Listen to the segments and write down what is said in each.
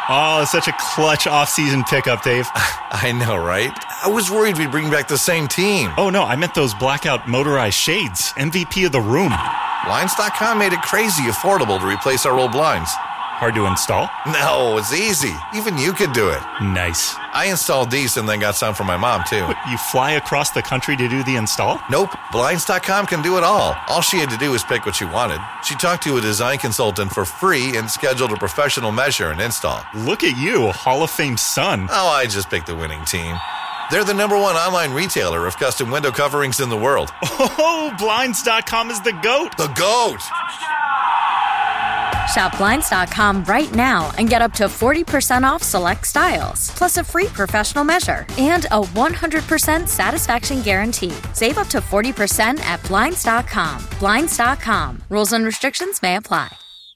Oh, such a clutch off-season pickup, Dave. I know, right? I was worried we'd bring back the same team. Oh, no, I meant those blackout motorized shades. MVP of the room. Blinds.com made it crazy affordable to replace our old blinds. Hard to install? No, it's easy. Even you could do it. Nice. I installed these and then got some for my mom, too. What, you fly across the country to do the install? Nope. Blinds.com can do it all. All she had to do was pick what she wanted. She talked to a design consultant for free and scheduled a professional measure and install. Look at you, Hall of Fame son. Oh, I just picked the winning team. They're the #1 online retailer of custom window coverings in the world. Oh, Blinds.com is the GOAT. The GOAT! Shop Blinds.com right now and get up to 40% off select styles, plus a free professional measure and a 100% satisfaction guarantee. Save up to 40% at Blinds.com. Blinds.com. Rules and restrictions may apply.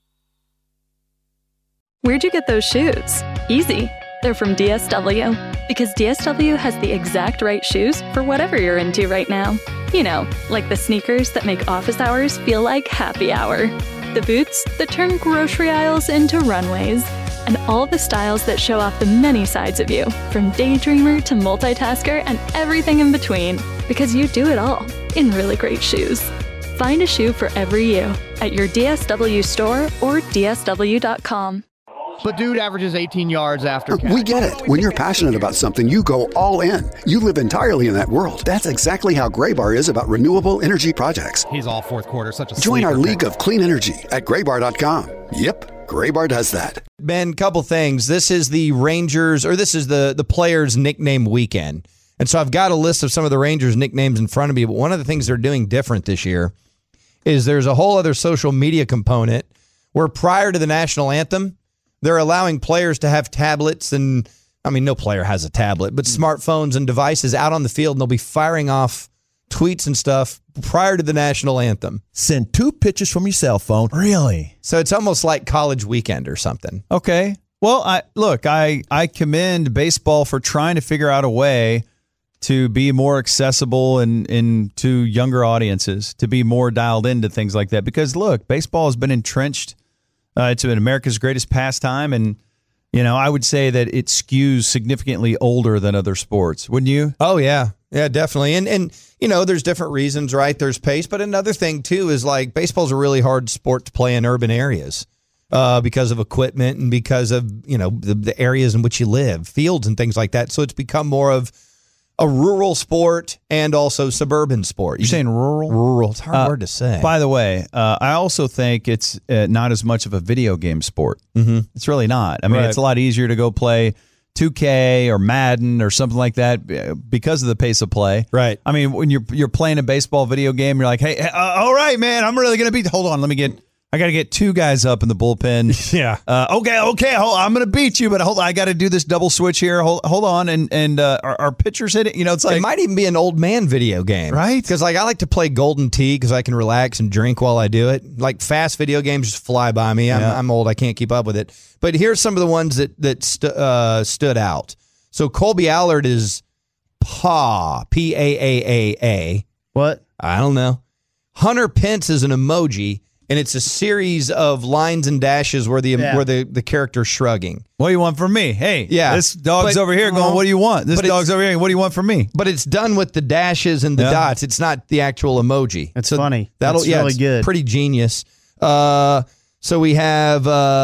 Where'd you get those shoes? Easy. They're from DSW. Because DSW has the exact right shoes for whatever you're into right now. You know, like the sneakers that make office hours feel like happy hour. The boots that turn grocery aisles into runways. And all the styles that show off the many sides of you, from daydreamer to multitasker and everything in between. Because you do it all in really great shoes. Find a shoe for every you at your DSW store or DSW.com. But dude averages 18 yards after catch. We get it. When you're passionate about something, you go all in. You live entirely in that world. That's exactly how Graybar is about renewable energy projects. He's all fourth quarter, such a Join our sleeper league pick. of clean energy at graybar.com. Yep, Graybar does that. Ben, couple things. This is the Rangers, or this is the players' nickname weekend. And so I've got a list of some of the Rangers' nicknames in front of me, but one of the things they're doing different this year is there's a whole other social media component where prior to the national anthem, they're allowing players to have tablets and, I mean, no player has a tablet, but smartphones and devices out on the field, and they'll be firing off tweets and stuff prior to the national anthem. Send 2 pictures from your cell phone. Really? So it's almost like College Weekend or something. Okay. Well, I commend baseball for trying to figure out a way to be more accessible and to younger audiences, to be more dialed into things like that. Because, look, baseball has been entrenched. It's been America's greatest pastime, and I would say that it skews significantly older than other sports. Wouldn't you? Oh yeah, definitely. And there's different reasons, right? There's pace, but another thing too is like baseball's a really hard sport to play in urban areas because of equipment and because of the areas in which you live, fields and things like that. So it's become more of a rural sport and also suburban sport. You're saying rural? Rural. It's hard word to say. By the way, I also think it's not as much of a video game sport. Mm-hmm. It's really not. I mean, It's a lot easier to go play 2K or Madden or something like that because of the pace of play. Right. I mean, when you're playing a baseball video game, you're like, hey, all right, man, I'm really going to beat. Hold on, I got to get 2 guys up in the bullpen. Yeah. Okay. I'm going to beat you, but I got to do this double switch here. Hold on. And our pitchers hit it. It's like. It might even be an old man video game. Right. Because I like to play Golden Tee because I can relax and drink while I do it. Like fast video games just fly by me. I'm old. I can't keep up with it. But here's some of the ones that stood out. So Colby Allard is PAA, P-A-A-A-A. What? I don't know. Hunter Pence is an emoji. And it's a series of lines and dashes where the character's shrugging. What do you want from me? Hey, yeah. This dog's over here going, what do you want? This dog's over here, what do you want from me? But it's done with the dashes and the dots. It's not the actual emoji. It's funny. That's really good. Pretty genius. So we have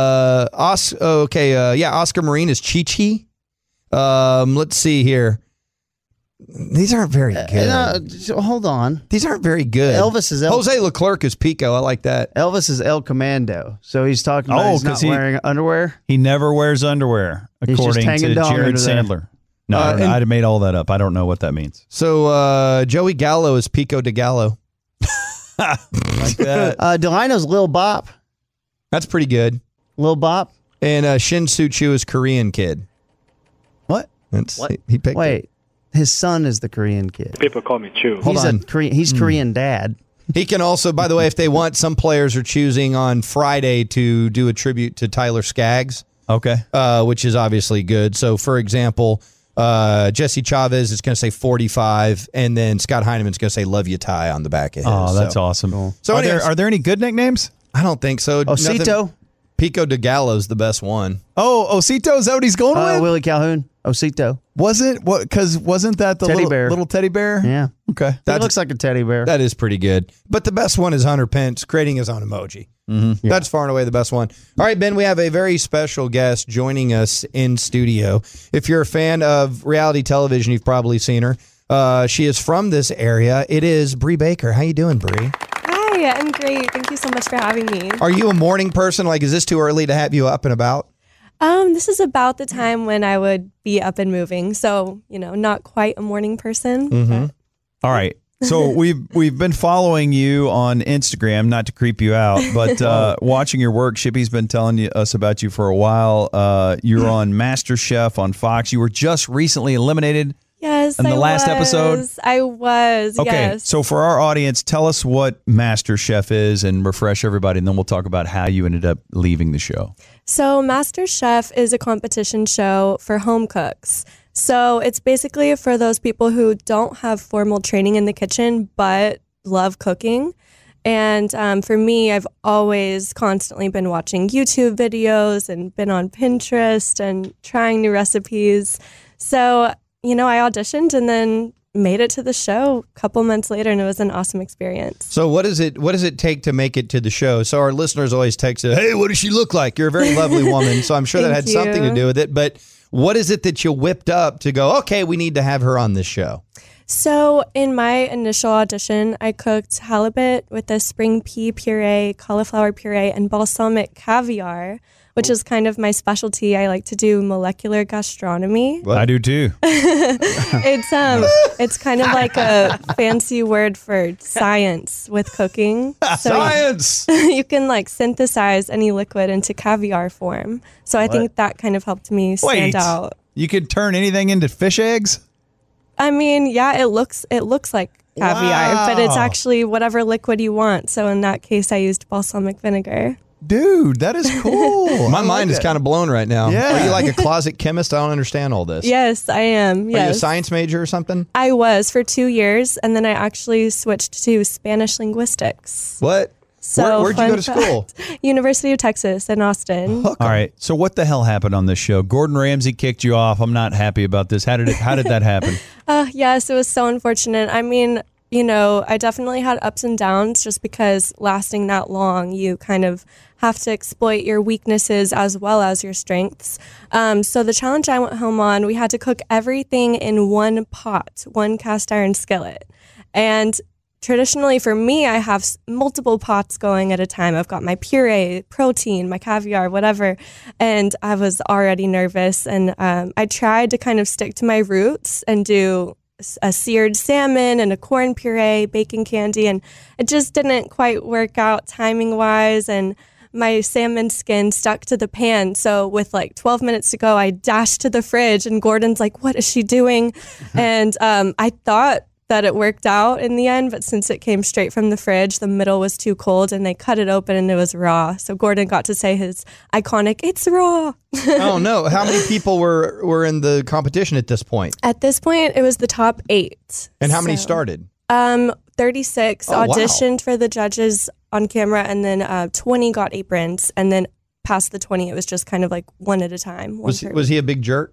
Oscar Marine is Chi-Chi. Let's see here. These aren't very good. Hold on. These aren't very good. Elvis is Jose Leclerc is Pico. I like that. Elvis is El Commando. So he's talking about he's not wearing underwear. He never wears underwear, according to Jared Sandler. No, I made all that up. I don't know what that means. So Joey Gallo is Pico de Gallo. Like that. Delino's Lil Bop. That's pretty good. Lil Bop. And Shin Soo Choo is Korean Kid. What? He picked Wait. His son is the Korean kid. People call me Chu. He's Korean dad. He can also, by the way, if they want, some players are choosing on Friday to do a tribute to Tyler Skaggs. Okay. Which is obviously good. So, for example, Jesse Chavez is going to say 45, and then Scott Heineman's going to say "Love You, Ty" on the back of his. Oh, that's awesome. Cool. So, are there any good nicknames? I don't think so. Osito. Pico de Gallo's the best one. Oh, Osito, is that what he's going with? Willie Calhoun, Osito. Wasn't that the little teddy bear? Yeah. Okay. That looks like a teddy bear. That is pretty good. But the best one is Hunter Pence creating his own emoji. Mm-hmm. That's far and away the best one. All right, Ben, we have a very special guest joining us in studio. If you're a fan of reality television, you've probably seen her. She is from this area. It is Bri Baker. How you doing, Bri? Hi, I'm great. Thank you so much for having me. Are you a morning person? Like, is this too early to have you up and about? This is about the time when I would be up and moving. So, not quite a morning person. Mm-hmm. All right. So we've been following you on Instagram, not to creep you out, but watching your work. Shippy's been telling us about you for a while. You're on MasterChef on Fox. You were just recently eliminated. Yes, in the last episode. I was. Okay, yes. So for our audience, tell us what MasterChef is and refresh everybody, and then we'll talk about how you ended up leaving the show. So MasterChef is a competition show for home cooks. So it's basically for those people who don't have formal training in the kitchen but love cooking. And for me, I've always constantly been watching YouTube videos and been on Pinterest and trying new recipes. So I auditioned and then made it to the show a couple months later, and it was an awesome experience. So what does it take to make it to the show? So our listeners always text, hey, what does she look like? You're a very lovely woman, so I'm sure that had something to do with it. But what is it that you whipped up to go, okay, we need to have her on this show? So in my initial audition, I cooked halibut with a spring pea puree, cauliflower puree, and balsamic caviar, which is kind of my specialty. I like to do molecular gastronomy. What? I do too. It's kind of like a fancy word for science with cooking. So science! You can synthesize any liquid into caviar form. So I think that kind of helped me stand out. You could turn anything into fish eggs? I mean, yeah, it looks like caviar, but it's actually whatever liquid you want. So in that case, I used balsamic vinegar. Dude, that is cool. My mind is kind of blown right now. Yeah. Are you like a closet chemist? I don't understand all this. Yes, I am. Yes. Are you a science major or something? I was for 2 years, and then I actually switched to Spanish linguistics. What? So Where'd you go to school? University of Texas in Austin. All right. So what the hell happened on this show? Gordon Ramsay kicked you off. I'm not happy about this. How did that happen? Yes, it was so unfortunate. I mean, I definitely had ups and downs just because lasting that long, you kind of have to exploit your weaknesses as well as your strengths. So the challenge I went home on, we had to cook everything in one pot, one cast iron skillet. And traditionally for me, I have multiple pots going at a time. I've got my puree, protein, my caviar, whatever. And I was already nervous. And I tried to kind of stick to my roots and do a seared salmon and a corn puree, bacon candy. And it just didn't quite work out timing wise. And my salmon skin stuck to the pan. So with 12 minutes to go, I dashed to the fridge and Gordon's like, what is she doing? And I thought that it worked out in the end, but since it came straight from the fridge, the middle was too cold and they cut it open and it was raw. So Gordon got to say his iconic, "It's raw." Oh no. How many people were in the competition at this point? At this point, it was the top 8. And how many started? 36 auditioned for the judges on camera, and then 20 got aprons, and then past the 20, it was just kind of one at a time. Was he a big jerk?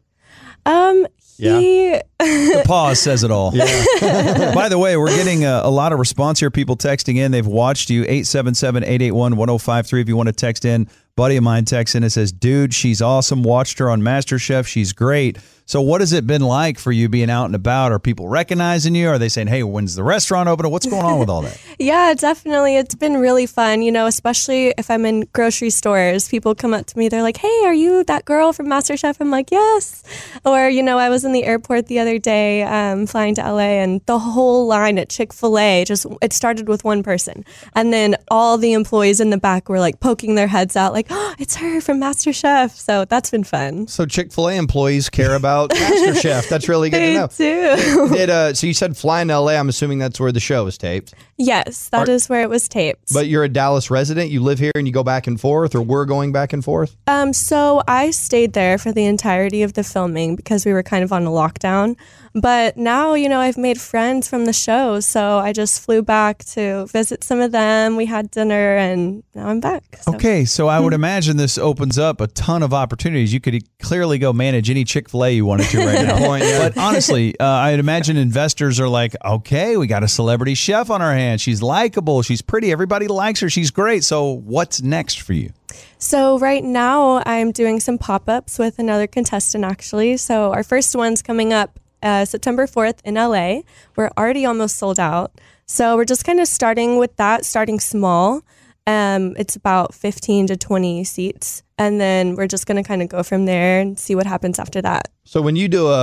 The pause says it all. Yeah. By the way, we're getting a lot of response here. People texting in. They've watched you. 877-881-1053. If you want to text in, buddy of mine texts in and says, dude, she's awesome. Watched her on MasterChef. She's great. So what has it been like for you being out and about? Are people recognizing you? Are they saying, hey, when's the restaurant open? What's going on with all that? Yeah, definitely. It's been really fun, especially if I'm in grocery stores. People come up to me. They're like, hey, are you that girl from MasterChef? I'm like, yes. Or, I was in the airport the other day flying to LA, and the whole line at Chick-fil-A, it started with one person. And then all the employees in the back were poking their heads out oh, it's her from MasterChef. So that's been fun. So Chick-fil-A employees care about MasterChef. That's really good to know. They do. So you said flying to LA. I'm assuming that's where the show was taped. Yes, that is where it was taped. But you're a Dallas resident. You live here and you go back and forth, or we're going back and forth? So I stayed there for the entirety of the filming because we were kind of on a lockdown. But now, I've made friends from the show, so I just flew back to visit some of them. We had dinner, and now I'm back. So. Okay, so I would imagine this opens up a ton of opportunities. You could clearly go manage any Chick-fil-A you wanted to right now. But honestly, I'd imagine investors are like, okay, we got a celebrity chef on our hands. She's likable. She's pretty. Everybody likes her. She's great. So what's next for you? So right now I'm doing some pop-ups with another contestant, actually. So our first one's coming up September 4th in LA. We're already almost sold out. So we're just kind of starting with that, starting small. It's about 15 to 20 seats. And then we're just going to kind of go from there and see what happens after that. So when you do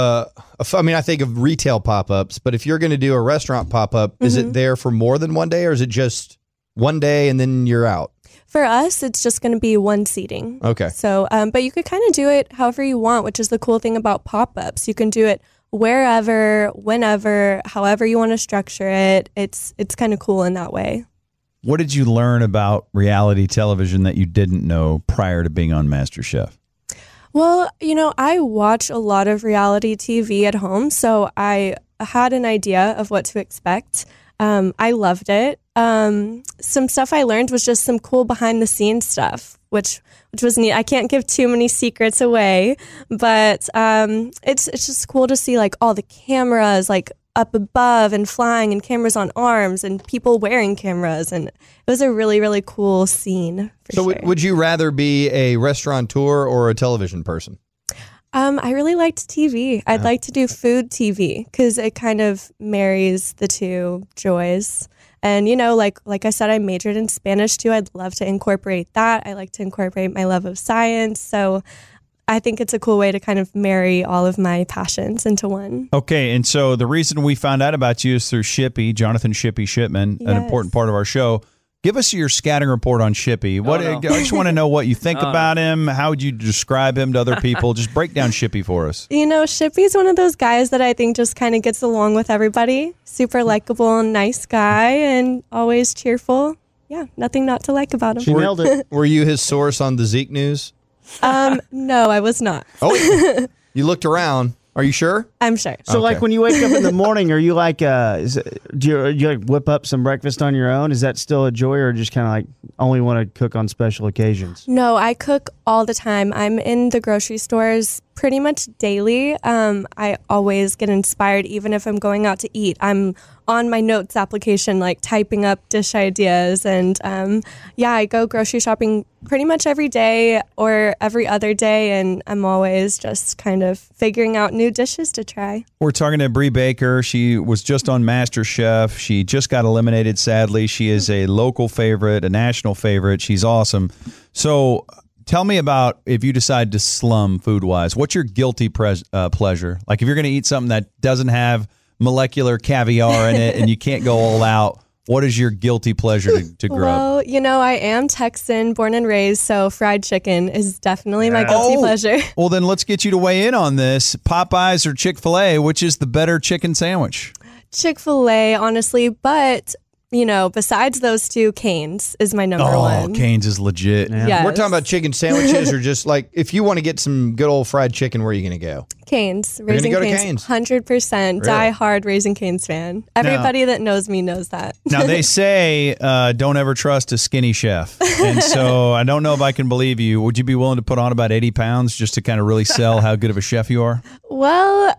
I think of retail pop-ups, but if you're going to do a restaurant pop-up, is it there for more than one day, or is it just one day and then you're out? For us, it's just going to be one seating. Okay. So, but you could kind of do it however you want, which is the cool thing about pop-ups. You can do it wherever, whenever, however you want to structure it. It's kind of cool in that way. What did you learn about reality television that you didn't know prior to being on MasterChef? Well, I watch a lot of reality TV at home, so I had an idea of what to expect. I loved it. Some stuff I learned was just some cool behind the scenes stuff, which was neat. I can't give too many secrets away, but it's just cool to see like all the cameras like up above and flying, and cameras on arms, and people wearing cameras, and it was a really, really cool scene. So would you rather be a restaurateur or a television person? I really liked TV. I'd like to do food TV because it kind of marries the two joys. And, like I said, I majored in Spanish too. I'd love to incorporate that. I like to incorporate my love of science. So I think it's a cool way to kind of marry all of my passions into one. Okay, and so the reason we found out about you is through Shippy, Jonathan Shippy Shipman, an important part of our show. Give us your scouting report on Shippy. I just want to know what you think about him. How would you describe him to other people? Just break down Shippy for us. Shippy's one of those guys that I think just kind of gets along with everybody. Super likable, nice guy, and always cheerful. Yeah, nothing not to like about him. She nailed it. Were you his source on the Zeke news? No, I was not. Oh, you looked around. Are you sure? I'm sure. So, like, when you wake up in the morning, are you like, do you like whip up some breakfast on your own? Is that still a joy, or just kind of like only want to cook on special occasions? No, I cook all the time. I'm in the grocery stores pretty much daily. I always get inspired, even if I'm going out to eat. I'm on my notes application, like typing up dish ideas. And I go grocery shopping pretty much every day or every other day. And I'm always just kind of figuring out new dishes to try. We're talking to Brie Baker. She was just on MasterChef. She just got eliminated, sadly. She is a local favorite, a national favorite. She's awesome. So tell me about if you decide to slum food-wise. What's your guilty pleasure? Like if you're going to eat something that doesn't have molecular caviar in it and you can't go all out, what is your guilty pleasure to grub? Well, I am Texan, born and raised, so fried chicken is definitely my guilty pleasure. Well, then let's get you to weigh in on this. Popeyes or Chick-fil-A, which is the better chicken sandwich? Chick-fil-A, honestly, but besides those two, Cane's is my number one. Oh, Cane's is legit. Yeah. Yes. We're talking about chicken sandwiches, or just like if you want to get some good old fried chicken, where are you going to go? Cane's. Raising Cane's. 100% really? Die-hard Raising Cane's fan. Everybody that knows me knows that. Now, they say don't ever trust a skinny chef. And so I don't know if I can believe you. Would you be willing to put on about 80 pounds just to kind of really sell how good of a chef you are? Well,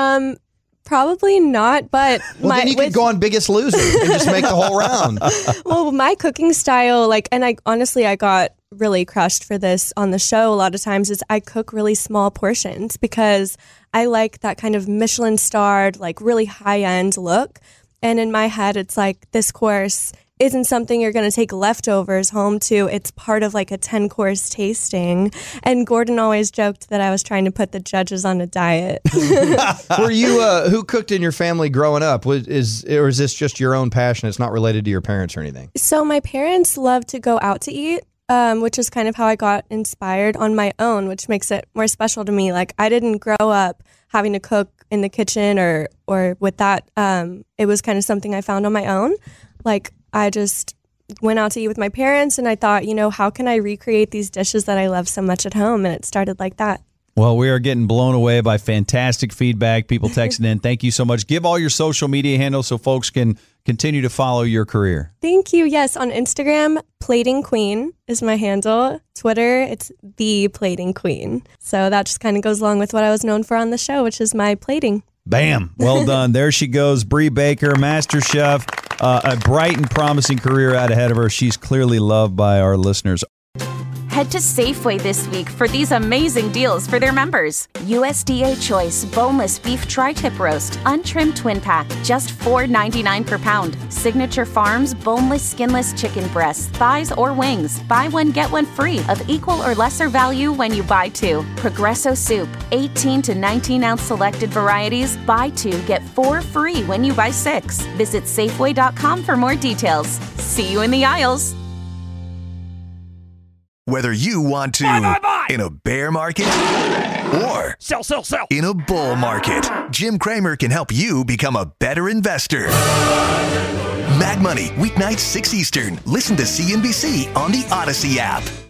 probably not, but then you could go on Biggest Loser and just make the whole round. Well, my cooking style, and I got really crushed for this on the show a lot of times, is I cook really small portions because I like that kind of Michelin starred, really high end look. And in my head, it's like this course isn't something you're going to take leftovers home to. It's part of a 10-course tasting. And Gordon always joked that I was trying to put the judges on a diet. Were you, who cooked in your family growing up? Or is this just your own passion? It's not related to your parents or anything? So my parents love to go out to eat, which is kind of how I got inspired on my own, which makes it more special to me. I didn't grow up having to cook in the kitchen or with that. It was kind of something I found on my own. I just went out to eat with my parents, and I thought, how can I recreate these dishes that I love so much at home? And it started like that. Well, we are getting blown away by fantastic feedback, people texting in. Thank you so much. Give all your social media handles so folks can continue to follow your career. Thank you. Yes, on Instagram, Plating Queen is my handle. Twitter, it's The Plating Queen. So that just kind of goes along with what I was known for on the show, which is my plating. Bam. Well done. There she goes, Brie Baker, Master Chef, a bright and promising career out ahead of her. She's clearly loved by our listeners. Head to Safeway this week for these amazing deals for their members. USDA Choice Boneless Beef Tri-Tip Roast, Untrimmed Twin Pack, just $4.99 per pound. Signature Farms Boneless Skinless Chicken Breasts, Thighs, or Wings. Buy one, get one free of equal or lesser value when you buy two. Progresso Soup, 18 to 19-ounce selected varieties. Buy two, get 4 free when you buy 6. Visit Safeway.com for more details. See you in the aisles. Whether you want to in a bear market or sell in a bull market, Jim Cramer can help you become a better investor. Mag Money, weeknights 6 Eastern. Listen to CNBC on the Odyssey app.